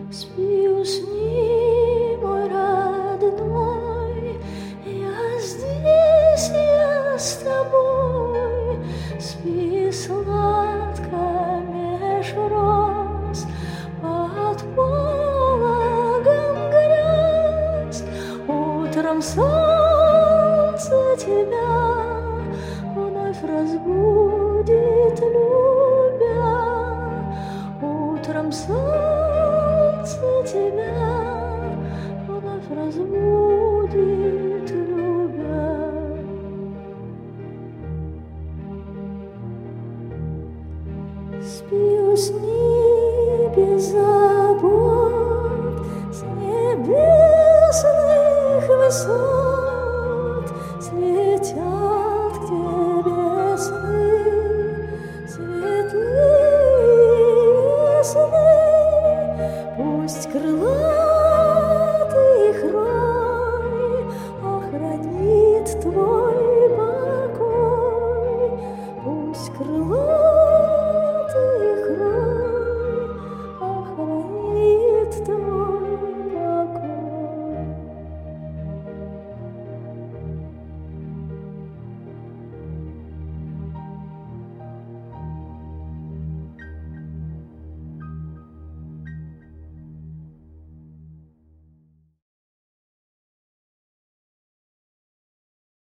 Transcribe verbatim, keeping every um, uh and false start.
Спи, усни, мой родной, я здесь, я с тобой. Спи сладко меж роз, под пологом грез. Утром солнце тебя вновь разбудит, любя. Утром солнце тебя вновь разбудит, любя. Спи, усни без забот с небесных высот.